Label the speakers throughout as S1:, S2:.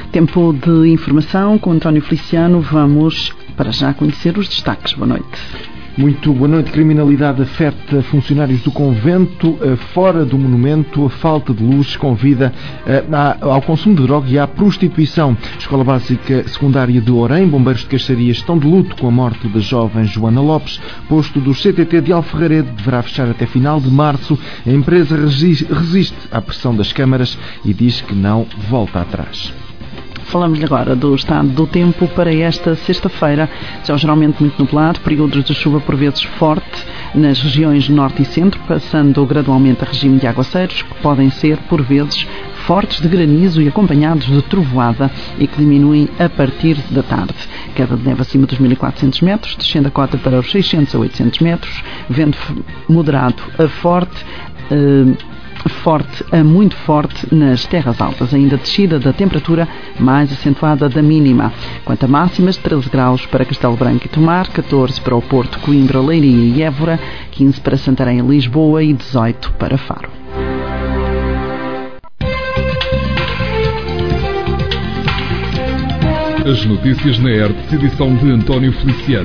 S1: Tempo de informação com António Feliciano. Vamos para já conhecer os destaques. Boa noite.
S2: Muito boa noite. Criminalidade afeta funcionários do convento. Fora do monumento, a falta de luz convida ao consumo de droga e à prostituição. Escola Básica Secundária de Orém, bombeiros de Caixarias estão de luto com a morte da jovem Joana Lopes. Posto do CTT de Alferraredo deverá fechar até final de março. A empresa resiste à pressão das câmaras e diz que não volta atrás.
S1: Falamos agora do estado do tempo para esta sexta-feira. Céu geralmente muito nublado, períodos de chuva por vezes forte nas regiões norte e centro, passando gradualmente a regime de aguaceiros, que podem ser por vezes fortes de granizo e acompanhados de trovoada e que diminuem a partir da tarde. Queda de neve acima dos 1.400 metros, descendo a cota para os 600 a 800 metros, vento moderado a forte a muito forte nas terras altas, ainda descida da temperatura mais acentuada da mínima. Quanto a máximas, 13 graus para Castelo Branco e Tomar, 14 para o Porto, Coimbra, Leiria e Évora, 15 para Santarém e Lisboa e 18 para Faro.
S3: As notícias na ERTE, edição de António Feliciano.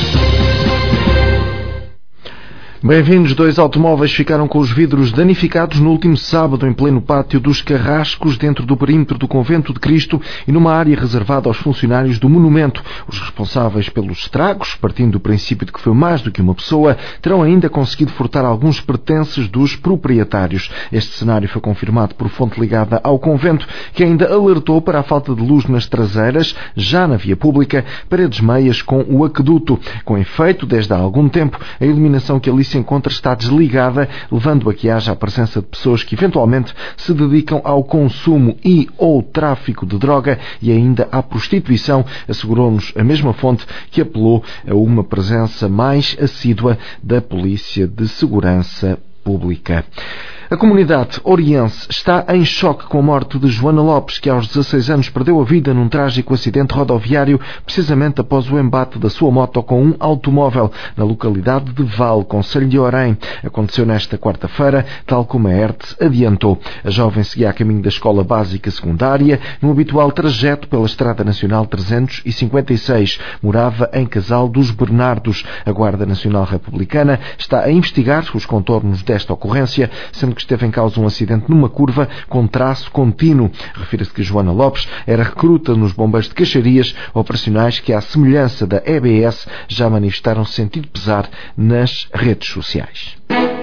S2: Bem-vindos. 2 automóveis ficaram com os vidros danificados no último sábado em pleno pátio dos Carrascos, dentro do perímetro do Convento de Cristo e numa área reservada aos funcionários do monumento. Os responsáveis pelos estragos, partindo do princípio de que foi mais do que uma pessoa, terão ainda conseguido furtar alguns pertences dos proprietários. Este cenário foi confirmado por fonte ligada ao convento, que ainda alertou para a falta de luz nas traseiras, já na via pública, paredes meias com o aqueduto. Com efeito, desde há algum tempo, a iluminação que ali se encontra está desligada, levando a que haja a presença de pessoas que eventualmente se dedicam ao consumo e ou tráfico de droga e ainda à prostituição, assegurou-nos a mesma fonte que apelou a uma presença mais assídua da Polícia de Segurança Pública. A comunidade oriense está em choque com a morte de Joana Lopes, que aos 16 anos perdeu a vida num trágico acidente rodoviário, precisamente após o embate da sua moto com um automóvel na localidade de Val, concelho de Orém. Aconteceu nesta quarta-feira, tal como a ERTE adiantou. A jovem seguia a caminho da Escola Básica Secundária, no habitual trajeto pela Estrada Nacional 356. Morava em Casal dos Bernardos. A Guarda Nacional Republicana está a investigar os contornos desta ocorrência, sendo que esteve em causa um acidente numa curva com traço contínuo. Refira-se que Joana Lopes era recruta nos bombeiros de Caixarias, operacionais que, à semelhança da EBS, já manifestaram sentido pesar nas redes sociais.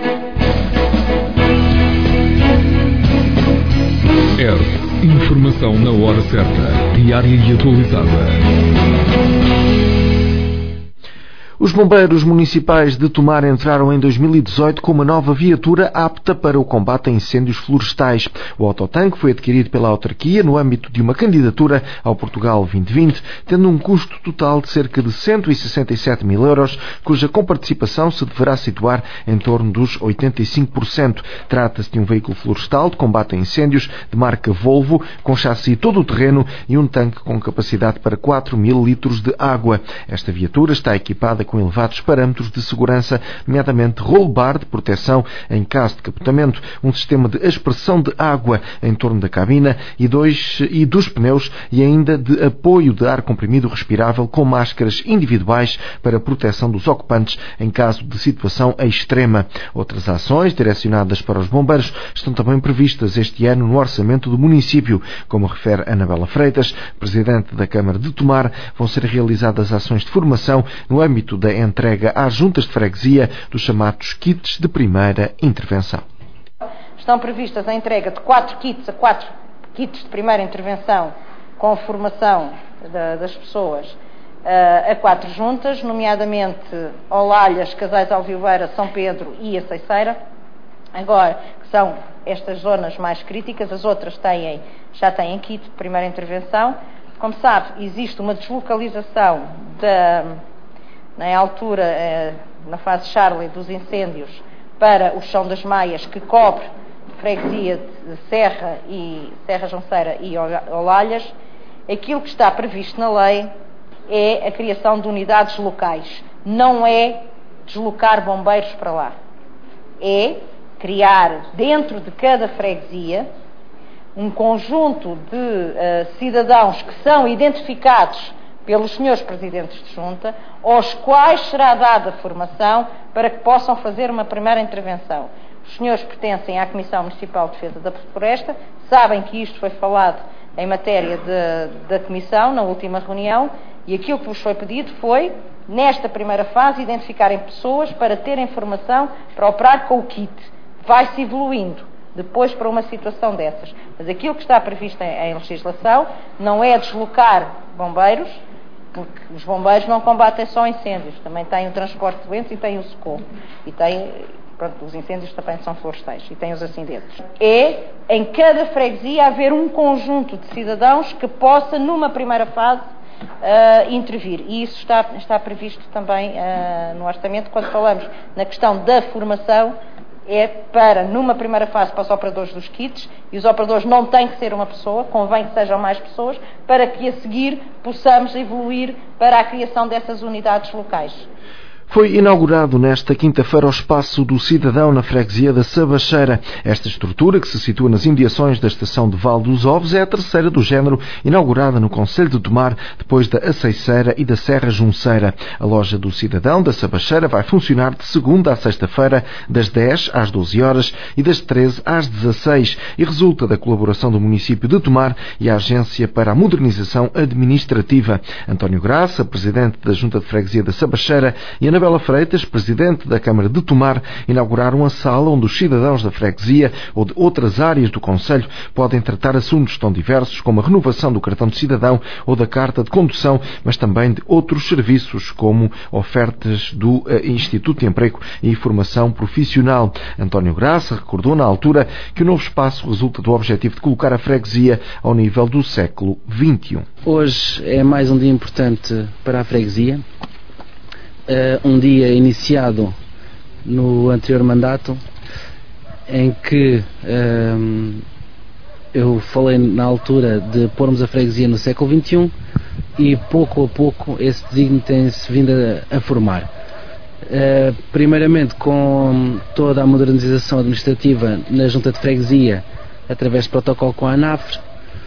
S3: ERTE. Informação na hora certa, diária e atualizada.
S2: Os bombeiros municipais de Tomar entraram em 2018 com uma nova viatura apta para o combate a incêndios florestais. O autotanque foi adquirido pela autarquia no âmbito de uma candidatura ao Portugal 2020, tendo um custo total de cerca de 167 mil euros, cuja comparticipação se deverá situar em torno dos 85%. Trata-se de um veículo florestal de combate a incêndios de marca Volvo, com chassi todo-terreno e um tanque com capacidade para 4.000 litros de água. Esta viatura está equipada com elevados parâmetros de segurança, nomeadamente roll bar de proteção em caso de capotamento, um sistema de aspersão de água em torno da cabina e dos pneus e ainda de apoio de ar comprimido respirável com máscaras individuais para proteção dos ocupantes em caso de situação extrema. Outras ações direcionadas para os bombeiros estão também previstas este ano no orçamento do município. Como refere Anabela Freitas, presidente da Câmara de Tomar, vão ser realizadas ações de formação no âmbito da entrega às juntas de freguesia dos chamados kits de primeira intervenção.
S4: Estão previstas a entrega de 4 kits de primeira intervenção com formação das pessoas a 4 juntas, nomeadamente Olalhas, Casais Alvioeira, São Pedro e a Ceiceira. Agora, que são estas zonas mais críticas, as outras já têm kit de primeira intervenção. Como sabe, existe uma deslocalização na altura, na fase Charlie dos incêndios, para o Chão das Maias, que cobre freguesia de Serra Jonceira e Olalhas. Aquilo que está previsto na lei é a criação de unidades locais. Não é deslocar bombeiros para lá. É criar, dentro de cada freguesia, um conjunto de cidadãos que são identificados pelos senhores presidentes de junta, aos quais será dada formação para que possam fazer uma primeira intervenção. Os senhores pertencem à Comissão Municipal de Defesa da Floresta, sabem que isto foi falado em matéria da Comissão na última reunião, e aquilo que vos foi pedido foi, nesta primeira fase, identificarem pessoas para terem formação para operar com o kit. Vai-se evoluindo depois para uma situação dessas. Mas aquilo que está previsto em legislação não é deslocar bombeiros, porque os bombeiros não combatem só incêndios, também têm o transporte de doentes e têm o socorro. E têm, pronto, os incêndios também são florestais e têm os acidentes. É, em cada freguesia, haver um conjunto de cidadãos que possa, numa primeira fase, intervir. E isso está previsto também no orçamento, quando falamos na questão da formação, é para, numa primeira fase, para os operadores dos kits, e os operadores não têm que ser uma pessoa, convém que sejam mais pessoas, para que a seguir possamos evoluir para a criação dessas unidades locais.
S2: Foi inaugurado nesta quinta-feira o Espaço do Cidadão na freguesia da Sabacheira. Esta estrutura, que se situa nas imediações da estação de Val dos Ovos, é a terceira do género inaugurada no concelho de Tomar, depois da Aceiceira e da Serra Junceira. A loja do Cidadão da Sabacheira vai funcionar de segunda à sexta-feira, das 10 às 12 horas e das 13 às 16, e resulta da colaboração do município de Tomar e a Agência para a Modernização Administrativa. António Graça, presidente da Junta de Freguesia da Sabacheira, e Anabela Freitas, presidente da Câmara de Tomar, inauguraram a sala onde os cidadãos da freguesia ou de outras áreas do concelho podem tratar assuntos tão diversos como a renovação do cartão de cidadão ou da carta de condução, mas também de outros serviços como ofertas do Instituto de Emprego e Formação Profissional. António Graça recordou na altura que o novo espaço resulta do objetivo de colocar a freguesia ao nível do século XXI.
S5: Hoje é mais um dia importante para a freguesia. Um dia iniciado no anterior mandato, em que eu falei na altura de pormos a freguesia no século XXI, e pouco a pouco esse desígnio tem-se vindo a formar. Primeiramente com toda a modernização administrativa na Junta de Freguesia, através de protocolo com a ANAFRE,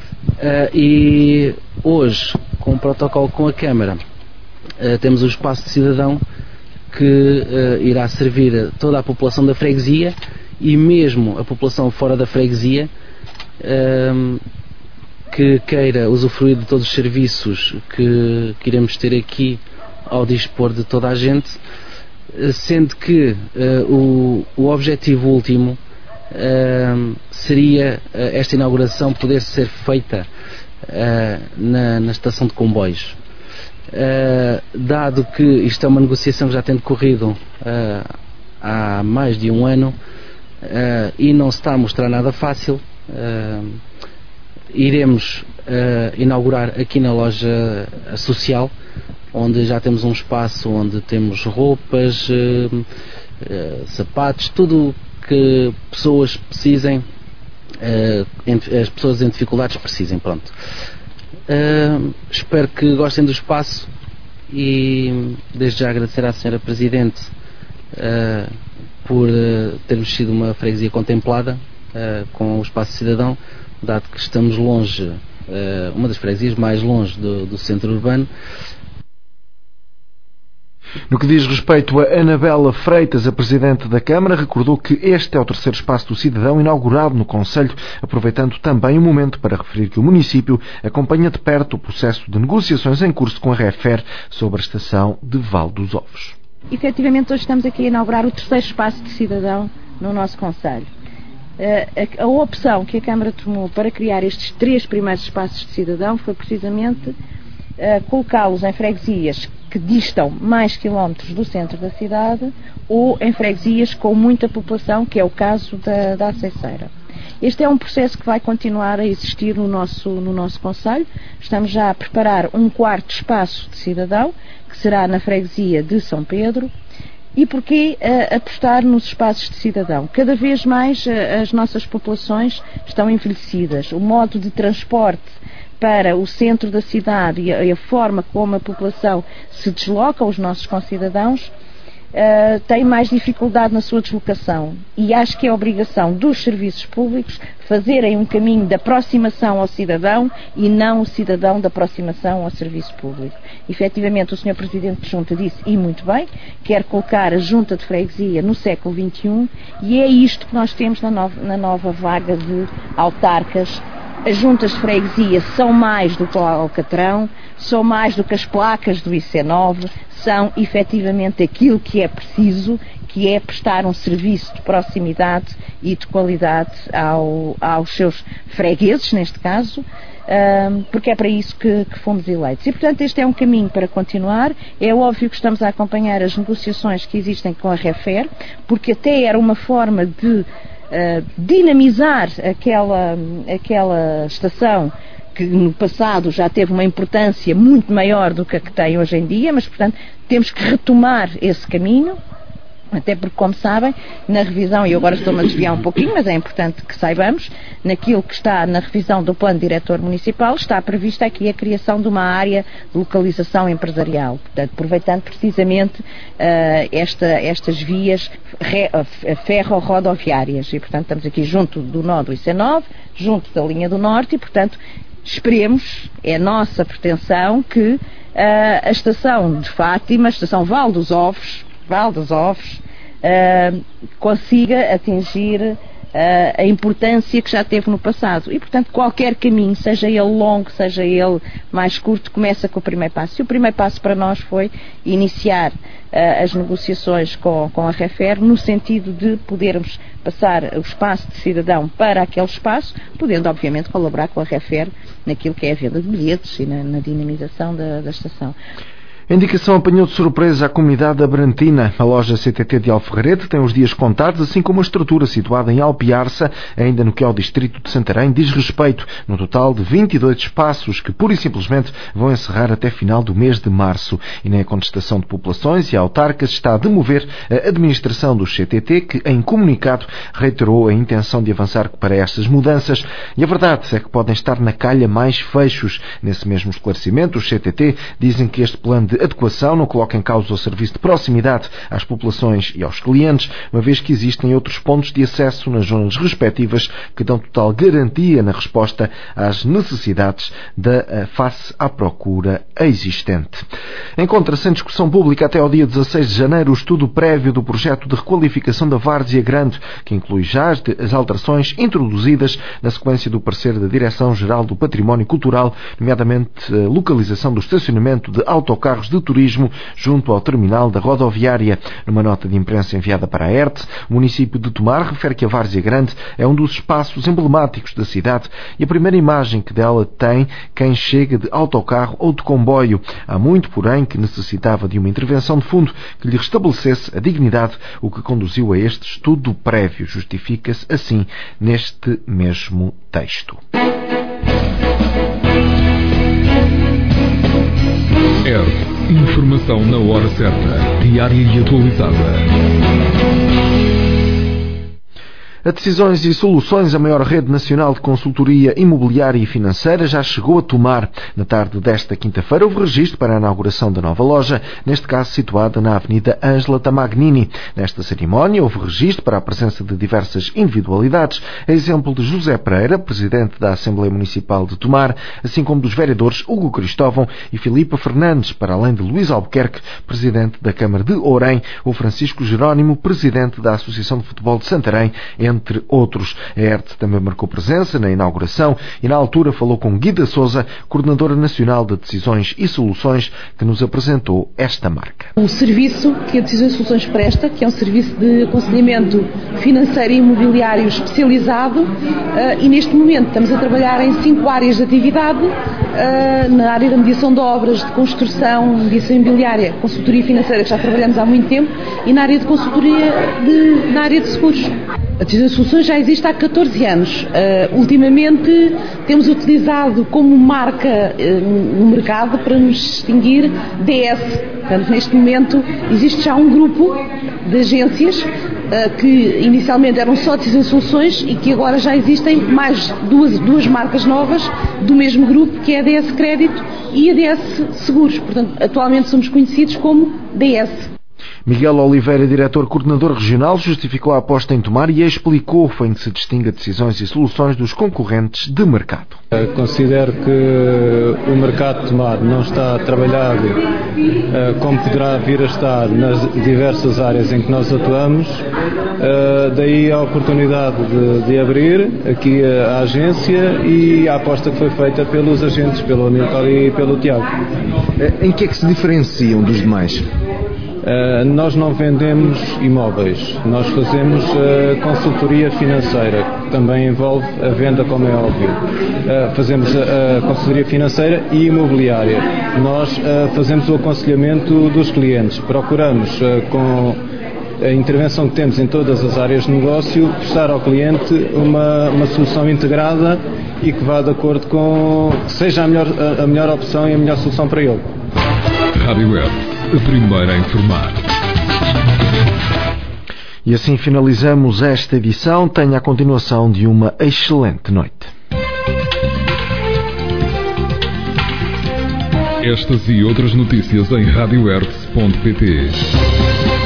S5: e hoje com o protocolo com a Câmara. Temos o Espaço de Cidadão, que irá servir toda a população da freguesia e mesmo a população fora da freguesia, que queira usufruir de todos os serviços que iremos ter aqui ao dispor de toda a gente, sendo que o objetivo último seria esta inauguração poder ser feita na estação de comboios. Dado que isto é uma negociação que já tem decorrido há mais de um ano e não se está a mostrar nada fácil, iremos inaugurar aqui na loja social, onde já temos um espaço onde temos roupas, sapatos, tudo que pessoas precisem, as pessoas em dificuldades precisem, pronto. Espero que gostem do espaço e desde já agradecer à Sra. Presidente por termos sido uma freguesia contemplada com o Espaço Cidadão, dado que estamos longe, uma das freguesias mais longe do centro urbano.
S2: No que diz respeito a Anabela Freitas, a Presidente da Câmara, recordou que este é o terceiro Espaço do Cidadão inaugurado no concelho, aproveitando também o momento para referir que o município acompanha de perto o processo de negociações em curso com a REFER sobre a estação de Val dos Ovos.
S6: Efetivamente, hoje estamos aqui a inaugurar o terceiro Espaço de Cidadão no nosso concelho. A opção que a Câmara tomou para criar estes três primeiros espaços de cidadão foi precisamente colocá-los em freguesias que distam mais quilómetros do centro da cidade ou em freguesias com muita população, que é o caso da Aceiceira. Este é um processo que vai continuar a existir no nosso concelho. Estamos já a preparar um quarto espaço de cidadão, que será na freguesia de São Pedro. E porquê apostar nos espaços de cidadão? Cada vez mais as nossas populações estão envelhecidas. O modo de transporte para o centro da cidade e a forma como a população se desloca, os nossos concidadãos, têm mais dificuldade na sua deslocação, e acho que é obrigação dos serviços públicos fazerem um caminho de aproximação ao cidadão e não o cidadão de aproximação ao serviço público. Efetivamente, o Sr. Presidente de Junta disse, e muito bem, quer colocar a Junta de Freguesia no século XXI, e é isto que nós temos na nova vaga de autarcas. As juntas de freguesia são mais do que o Alcatrão, são mais do que as placas do IC9, são efetivamente aquilo que é preciso, que é prestar um serviço de proximidade e de qualidade aos seus fregueses, neste caso, porque é para isso que fomos eleitos. E, portanto, este é um caminho para continuar. É óbvio que estamos a acompanhar as negociações que existem com a REFER, porque até era uma forma de dinamizar aquela estação que no passado já teve uma importância muito maior do que a que tem hoje em dia, mas, portanto, temos que retomar esse caminho, até porque, como sabem, na revisão, e eu agora estou-me a desviar um pouquinho, mas é importante que saibamos, naquilo que está na revisão do Plano Diretor Municipal, está prevista aqui a criação de uma área de localização empresarial, portanto, aproveitando precisamente estas vias ferro-rodoviárias, e, portanto, estamos aqui junto do nó do IC9, junto da linha do Norte, e, portanto, esperemos, é nossa pretensão, que a estação de Fátima, a estação Val dos Ovos, consiga atingir a importância que já teve no passado. E, portanto, qualquer caminho, seja ele longo, seja ele mais curto, começa com o primeiro passo. E o primeiro passo para nós foi iniciar as negociações com a REFER, no sentido de podermos passar o espaço de cidadão para aquele espaço, podendo, obviamente, colaborar com a REFER naquilo que é a venda de bilhetes e na dinamização da estação.
S2: A indicação apanhou de surpresa a comunidade abrantina. A loja CTT de Alferrarete tem os dias contados, assim como a estrutura situada em Alpiarça, ainda no que é o distrito de Santarém, diz respeito, no total de 22 espaços que pura e simplesmente vão encerrar até final do mês de março. E nem a contestação de populações e autarcas está a demover a administração do CTT, que em comunicado reiterou a intenção de avançar para estas mudanças. E a verdade é que podem estar na calha mais fechos. Nesse mesmo esclarecimento, os CTT dizem que este plano de adequação não coloca em causa o serviço de proximidade às populações e aos clientes, uma vez que existem outros pontos de acesso nas zonas respectivas que dão total garantia na resposta às necessidades da face à procura existente. Encontra-se em discussão pública até ao dia 16 de janeiro o estudo prévio do projeto de requalificação da Várzea Grande, que inclui já as alterações introduzidas na sequência do parecer da Direção-Geral do Património Cultural, nomeadamente a localização do estacionamento de autocarros de turismo junto ao terminal da rodoviária. Numa nota de imprensa enviada para a ERTE, o município de Tomar refere que a Várzea Grande é um dos espaços emblemáticos da cidade e a primeira imagem que dela tem quem chega de autocarro ou de comboio. Há muito, porém, que necessitava de uma intervenção de fundo que lhe restabelecesse a dignidade, o que conduziu a este estudo prévio. Justifica-se assim neste mesmo texto.
S3: Informação na hora certa, diária e atualizada.
S2: A Decisões e Soluções, a maior rede nacional de consultoria imobiliária e financeira, já chegou a Tomar. Na tarde desta quinta-feira houve registro para a inauguração da nova loja, neste caso situada na Avenida Ângela Tamagnini. Nesta cerimónia houve registro para a presença de diversas individualidades, a exemplo de José Pereira, presidente da Assembleia Municipal de Tomar, assim como dos vereadores Hugo Cristóvão e Filipa Fernandes, para além de Luís Albuquerque, presidente da Câmara de Ourém, ou Francisco Jerónimo, presidente da Associação de Futebol de Santarém, entre outros. A ERTE também marcou presença na inauguração e na altura falou com Guida Sousa, coordenadora nacional de Decisões e Soluções, que nos apresentou esta marca.
S7: O serviço que a Decisões e Soluções presta, que é um serviço de aconselhamento financeiro e imobiliário especializado, e neste momento estamos a trabalhar em 5 áreas de atividade, na área da mediação de obras, de construção, mediação imobiliária, consultoria financeira, que já trabalhamos há muito tempo, e na área de consultoria na área de seguros. A Decisões e Soluções já existe há 14 anos. Ultimamente temos utilizado como marca no mercado para nos distinguir DS. Portanto, neste momento existe já um grupo de agências que inicialmente eram só Decisões e Soluções e que agora já existem mais duas marcas novas do mesmo grupo, que é a DS Crédito e a DS Seguros. Portanto, atualmente somos conhecidos como DS.
S2: Miguel Oliveira, diretor coordenador regional, justificou a aposta em Tomar e explicou em que se distingue a decisões e soluções dos concorrentes de mercado.
S8: Considero que o mercado de Tomar não está trabalhado como poderá vir a estar nas diversas áreas em que nós atuamos, daí a oportunidade de abrir aqui a agência e a aposta que foi feita pelos agentes, pelo Amilcar e pelo Tiago.
S2: Em que é que se diferenciam dos demais?
S8: Nós não vendemos imóveis, nós fazemos consultoria financeira, que também envolve a venda, como é óbvio. Fazemos a consultoria financeira e imobiliária. Nós fazemos o aconselhamento dos clientes. Procuramos, com a intervenção que temos em todas as áreas de negócio, prestar ao cliente uma solução integrada e que vá de acordo com que seja a melhor opção e a melhor solução para ele.
S3: Rádio Web, a primeira a informar.
S2: E assim finalizamos esta edição. Tenha a continuação de uma excelente noite.
S3: Estas e outras notícias em radioertz.pt.